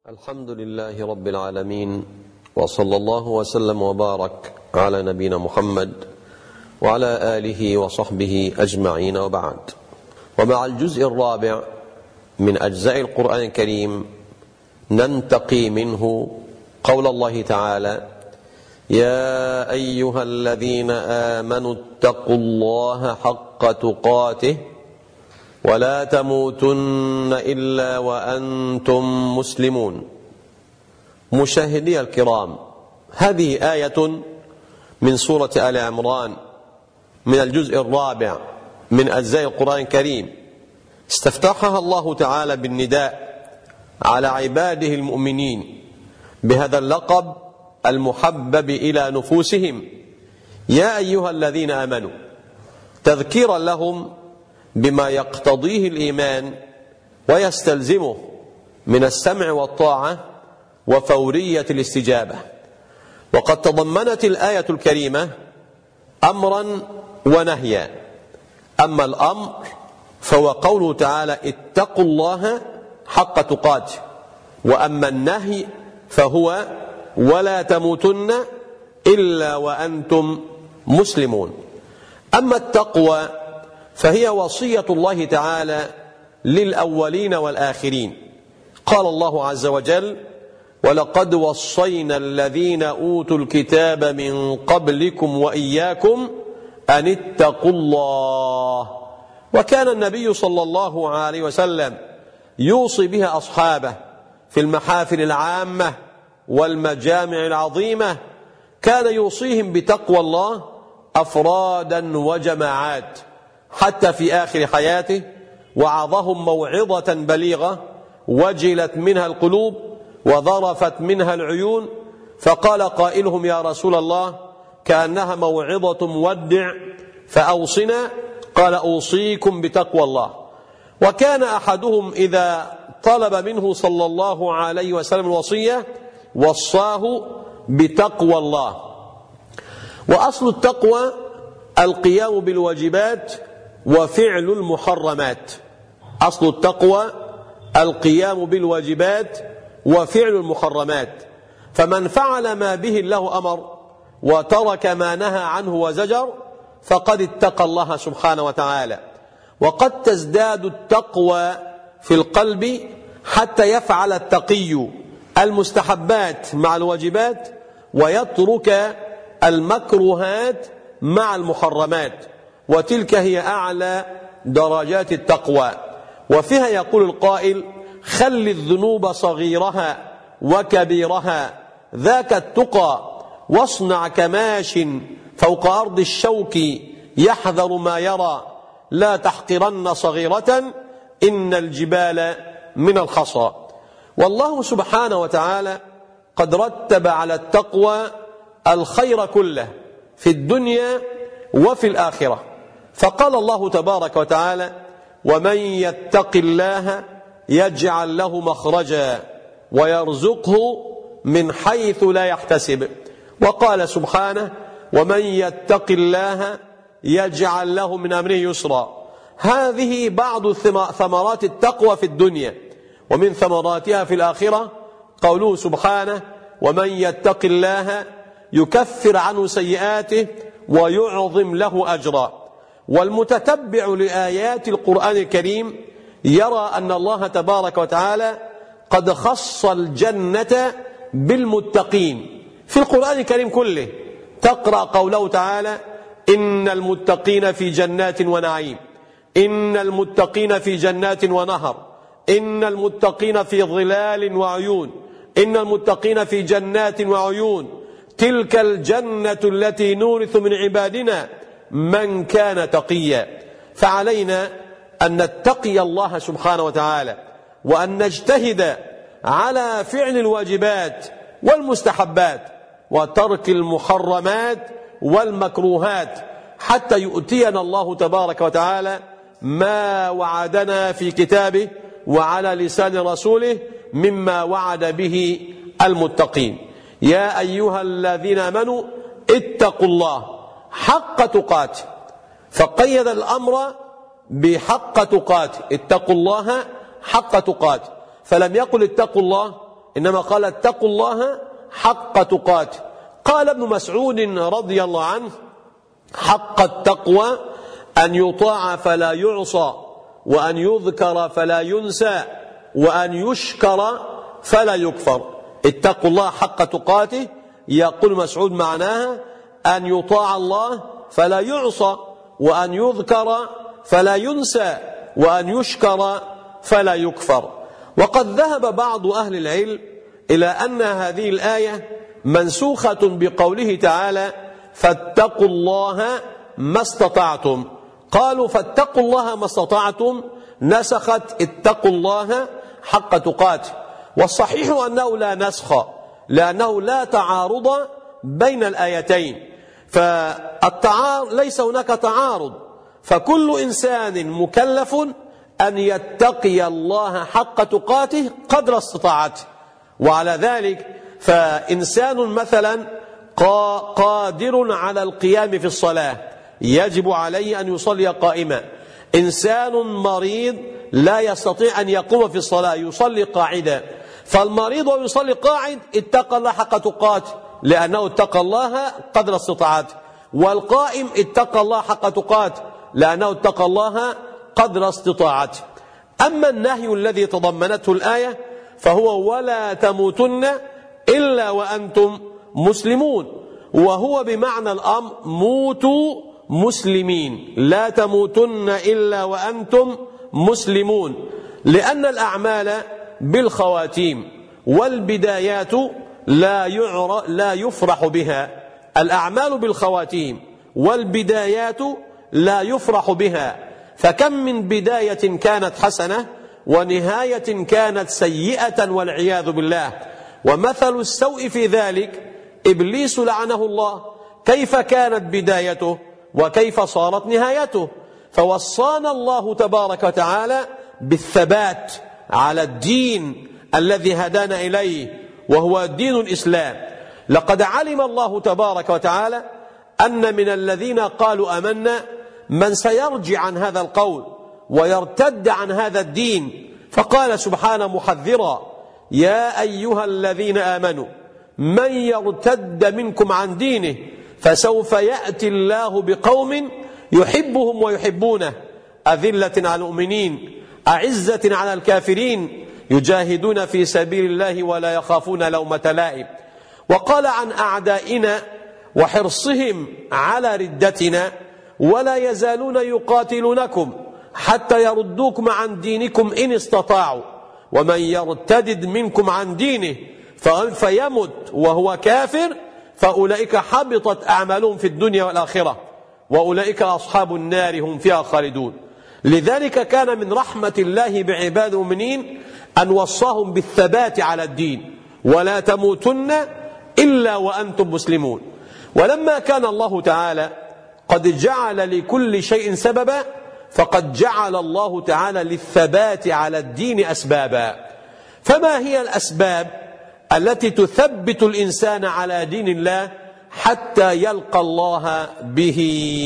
الحمد لله رب العالمين، وصلى الله وسلم وبارك على نبينا محمد وعلى آله وصحبه أجمعين، وبعد. ومع الجزء الرابع من أجزاء القرآن الكريم ننتقي منه قول الله تعالى: يا أيها الذين آمنوا اتقوا الله حق تقاته ولا تموتن إلا وأنتم مسلمون. مشاهدي الكرام، هذه آية من سورة آل عمران من الجزء الرابع من أجزاء القرآن الكريم، استفتحها الله تعالى بالنداء على عباده المؤمنين بهذا اللقب المحبب إلى نفوسهم: يا أيها الذين آمنوا، تذكيرا لهم بما يقتضيه الإيمان ويستلزمه من السمع والطاعة وفورية الاستجابة. وقد تضمنت الآية الكريمة أمرا ونهيا. أما الأمر فهو قوله تعالى: اتقوا الله حق تقاته، وأما النهي فهو: ولا تموتن إلا وأنتم مسلمون. أما التقوى فهي وصية الله تعالى للأولين والآخرين. قال الله عز وجل: ولقد وصينا الذين أوتوا الكتاب من قبلكم وإياكم أن اتقوا الله. وكان النبي صلى الله عليه وسلم يوصي بها أصحابه في المحافل العامة والمجامع العظيمة، كان يوصيهم بتقوى الله أفرادا وجماعات، حتى في آخر حياته وعظهم موعظة بليغة وجلت منها القلوب وذرفت منها العيون، فقال قائلهم: يا رسول الله، كأنها موعظة مودع، فأوصنا. قال: أوصيكم بتقوى الله. وكان أحدهم إذا طلب منه صلى الله عليه وسلم الوصية وصاه بتقوى الله. وأصل التقوى القيام بالواجبات وفعل المحرمات. أصل التقوى القيام بالواجبات وفعل المحرمات، فمن فعل ما به الله أمر وترك ما نهى عنه وزجر فقد اتقى الله سبحانه وتعالى. وقد تزداد التقوى في القلب حتى يفعل التقي المستحبات مع الواجبات ويترك المكروهات مع المحرمات، وتلك هي أعلى درجات التقوى. وفيها يقول القائل: خل الذنوب صغيرها وكبيرها، ذاك التقى، واصنع كماش فوق أرض الشوك يحذر ما يرى، لا تحقرن صغيرة إن الجبال من الخصى. والله سبحانه وتعالى قد رتب على التقوى الخير كله في الدنيا وفي الآخرة، فقال الله تبارك وتعالى: ومن يتق الله يجعل له مخرجا ويرزقه من حيث لا يحتسب. وقال سبحانه: ومن يتق الله يجعل له من أمره يسرا. هذه بعض ثمرات التقوى في الدنيا، ومن ثمراتها في الآخرة قوله سبحانه: ومن يتق الله يكفر عنه سيئاته ويعظم له أجرا. والمتتبع لآيات القرآن الكريم يرى أن الله تبارك وتعالى قد خص الجنة بالمتقين في القرآن الكريم كله. تقرأ قوله تعالى: إن المتقين في جنات ونعيم، إن المتقين في جنات ونهر، إن المتقين في ظلال وعيون، إن المتقين في جنات وعيون، تلك الجنة التي نورث من عبادنا من كان تقيا. فعلينا أن نتقي الله سبحانه وتعالى، وأن نجتهد على فعل الواجبات والمستحبات وترك المحرمات والمكروهات، حتى يؤتينا الله تبارك وتعالى ما وعدنا في كتابه وعلى لسان رسوله مما وعد به المتقين. يا أيها الذين آمنوا اتقوا الله حق تقاته، فقيد الأمر بحق تقاته، اتقوا الله حق تقاته، فلم يقل اتقوا الله إنما قال اتقوا الله حق تقاته. قال ابن مسعود رضي الله عنه: حق التقوى أن يطاع فلا يعصى، وأن يذكر فلا ينسى، وأن يشكر فلا يكفر. اتقوا الله حق تقاته، يقول مسعود معناها أن يطاع الله فلا يعصى، وأن يذكر فلا ينسى، وأن يشكر فلا يكفر. وقد ذهب بعض أهل العلم إلى أن هذه الآية منسوخة بقوله تعالى: فاتقوا الله ما استطعتم. قالوا فاتقوا الله ما استطعتم نسخت اتقوا الله حق تقاته. والصحيح أنه لا نسخ، لأنه لا تعارض بين الآيتين، ليس هناك تعارض، فكل إنسان مكلف أن يتقي الله حق تقاته قدر استطاعته. وعلى ذلك فإنسان مثلا قادر على القيام في الصلاة يجب عليه أن يصلي قائما. إنسان مريض لا يستطيع أن يقوم في الصلاة يصلي قاعدا، فالمريض ويصلي قاعد اتقى الله حق تقاته لأنه اتقى الله قدر استطاعته، والقائم اتقى الله حق تقاته لأنه اتقى الله قدر استطاعته. أما النهي الذي تضمنته الآية فهو ولا تموتن إلا وأنتم مسلمون، وهو بمعنى الأمر موتوا مسلمين، لا تموتن إلا وأنتم مسلمون، لأن الأعمال بالخواتيم، والبدايات لا يفرح بها. الأعمال بالخواتيم والبدايات لا يفرح بها، فكم من بداية كانت حسنة ونهاية كانت سيئة والعياذ بالله. ومثل السوء في ذلك إبليس لعنه الله، كيف كانت بدايته وكيف صارت نهايته. فوصانا الله تبارك وتعالى بالثبات على الدين الذي هدانا إليه، وهو دين الإسلام. لقد علم الله تبارك وتعالى أن من الذين قالوا آمنا من سيرجع عن هذا القول ويرتد عن هذا الدين، فقال سبحانه محذرا: يا أيها الذين آمنوا من يرتد منكم عن دينه فسوف يأتي الله بقوم يحبهم ويحبونه، أذلة على المؤمنين أعزة على الكافرين يجاهدون في سبيل الله ولا يخافون لومة لائم. وقال عن أعدائنا وحرصهم على ردتنا: ولا يزالون يقاتلونكم حتى يردوكم عن دينكم إن استطاعوا، ومن يرتد منكم عن دينه فيمت وهو كافر فأولئك حبطت أعمالهم في الدنيا والآخرة، وأولئك أصحاب النار هم فيها خالدون. لذلك كان من رحمة الله بعباد المؤمنين أن وصاهم بالثبات على الدين: ولا تموتن إلا وأنتم مسلمون. ولما كان الله تعالى قد جعل لكل شيء سببا، فقد جعل الله تعالى للثبات على الدين أسبابا. فما هي الأسباب التي تثبت الإنسان على دين الله حتى يلقى الله به؟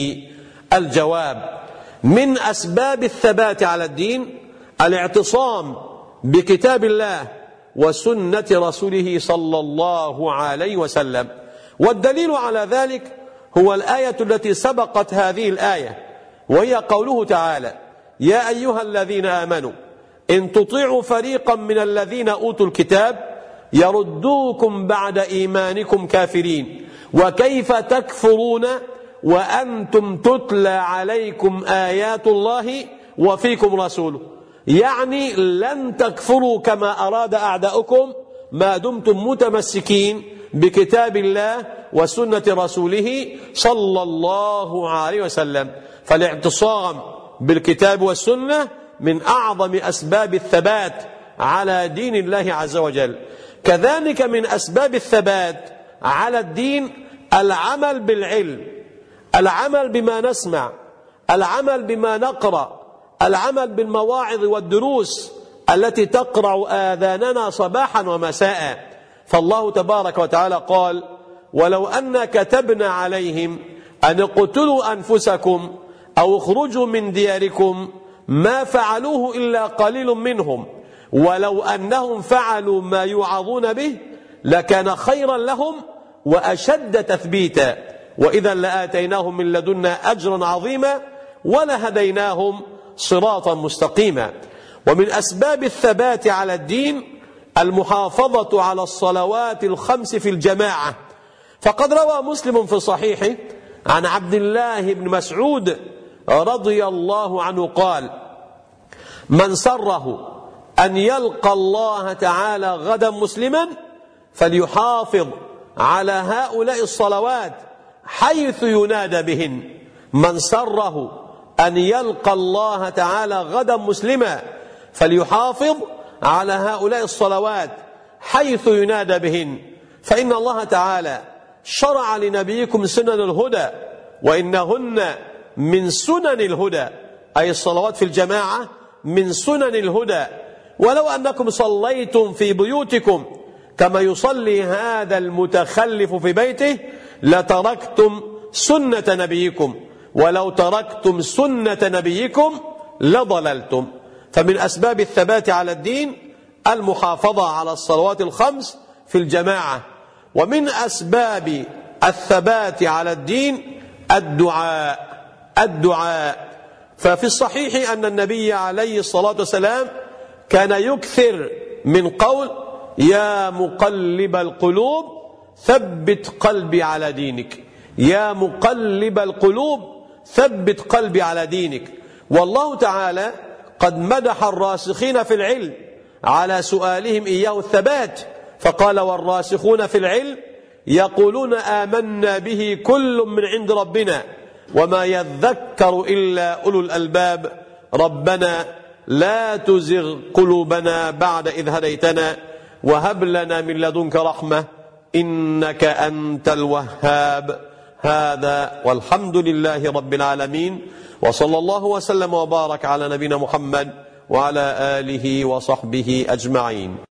الجواب: من أسباب الثبات على الدين الاعتصام بكتاب الله وسنة رسوله صلى الله عليه وسلم. والدليل على ذلك هو الآية التي سبقت هذه الآية، وهي قوله تعالى: يا أيها الذين آمنوا إن تطيعوا فريقا من الذين أوتوا الكتاب يردوكم بعد إيمانكم كافرين وكيف تكفرون وأنتم تتلى عليكم آيات الله وفيكم رسوله. يعني لن تكفروا كما أراد أعداؤكم ما دمتم متمسكين بكتاب الله وسنة رسوله صلى الله عليه وسلم. فالاعتصام بالكتاب والسنة من أعظم أسباب الثبات على دين الله عز وجل. كذلك من أسباب الثبات على الدين العمل بالعلم، العمل بما نسمع، العمل بما نقرأ، العمل بالمواعظ والدروس التي تقرع آذاننا صباحا ومساء. فالله تبارك وتعالى قال: ولو أن كتبنا عليهم أن اقتلوا أنفسكم أو اخرجوا من دياركم ما فعلوه إلا قليل منهم ولو أنهم فعلوا ما يوعظون به لكان خيرا لهم وأشد تثبيتا، وإذا لآتيناهم من لدنا أجرا عظيما ولهديناهم صراطا مستقيما. ومن أسباب الثبات على الدين المحافظة على الصلوات الخمس في الجماعة، فقد روى مسلم في صحيحه عن عبد الله بن مسعود رضي الله عنه قال: من سره أن يلقى الله تعالى غدا مسلما فليحافظ على هؤلاء الصلوات حيث ينادى بهن. من سره أن يلقى الله تعالى غدا مسلما فليحافظ على هؤلاء الصلوات حيث ينادى بهن، فإن الله تعالى شرع لنبيكم سنن الهدى وإنهن من سنن الهدى، أي الصلوات في الجماعة من سنن الهدى. ولو أنكم صليتم في بيوتكم كما يصلي هذا المتخلف في بيته لتركتم سنة نبيكم، ولو تركتم سنة نبيكم لضللتم. فمن أسباب الثبات على الدين المحافظة على الصلوات الخمس في الجماعة. ومن أسباب الثبات على الدين الدعاء. ففي الصحيح أن النبي عليه الصلاة والسلام كان يكثر من قول: يا مقلب القلوب ثبت قلبي على دينك، يا مقلب القلوب ثبت قلبي على دينك. والله تعالى قد مدح الراسخين في العلم على سؤالهم إياه الثبات، فقال: والراسخون في العلم يقولون آمنا به كل من عند ربنا وما يذكر إلا أولو الألباب ربنا لا تزغ قلوبنا بعد إذ هديتنا وهب لنا من لدنك رحمة إنك أنت الوهاب. هذا والحمد لله رب العالمين، وصلى الله وسلم وبارك على نبينا محمد وعلى آله وصحبه أجمعين.